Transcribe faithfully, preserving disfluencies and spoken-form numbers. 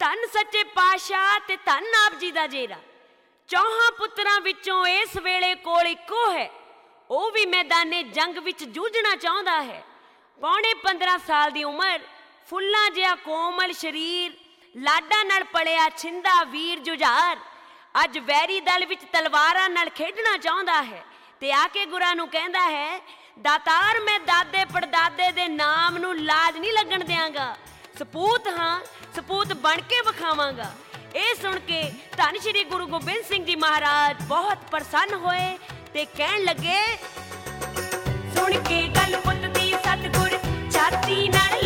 ਧੰਨ ਸੱਚੇ ਪਾਤਸ਼ਾਹ ਤੇ ਧੰਨ ਆਪ ਜੀ ਦਾ ਜੇਰਾ। ਚੌਹਾਂ ਪੁੱਤਰਾਂ ਵਿੱਚੋਂ ਇਸ ਵੇਲੇ ਕੋਲ ਇੱਕੋ ਹੈ, ਉਹ ਵੀ ਮੈਦਾਨੇ ਜੰਗ ਵਿੱਚ ਜੂਝਣਾ ਚਾਹੁੰਦਾ ਹੈ। ਪੌਣੇ ਪੰਦਰਾਂ ਸਾਲ ਦੀ ਉਮਰ, ਫੁੱਲਾਂ ਜਿਹਾ ਕੋਮਲ ਸਰੀਰ, ਲਾਡਾਂ ਨਾਲ ਪਲਿਆ ਛਿੰਦਾ ਵੀਰ ਜੁਝਾਰ ਅੱਜ ਵੈਰੀ ਦਲ ਵਿੱਚ ਤਲਵਾਰਾਂ ਨਾਲ ਖੇਡਣਾ ਚਾਹੁੰਦਾ ਹੈ ਤੇ ਆ ਕੇ ਗੁਰਾਂ ਨੂੰ ਕਹਿੰਦਾ ਹੈ, ਦਾਤਾਰ ਮੈਂ ਦਾਦੇ ਪੜਦਾਦੇ ਦੇ ਨਾਮ ਨੂੰ ਲਾਜ ਨਹੀਂ ਲੱਗਣ ਦਿਆਂਗਾ, ਸਪੂਤ ਹਾਂ, ਸਪੂਤ ਬਣ ਕੇ ਵਿਖਾਵਾਂਗਾ। ਇਹ ਸੁਣ ਕੇ ਧੰਨ ਸ਼੍ਰੀ ਗੁਰੂ ਗੋਬਿੰਦ ਸਿੰਘ ਜੀ ਮਹਾਰਾਜ ਬਹੁਤ ਪ੍ਰਸੰਨ ਹੋਏ ਤੇ ਕਹਿਣ ਲੱਗੇ, ਸੁਣ ਕੇ ਗੱਲ ਪੁੱਤ ਦੀ ਸਤਿਗੁਰ ਛਾਤੀ ਨਾਲ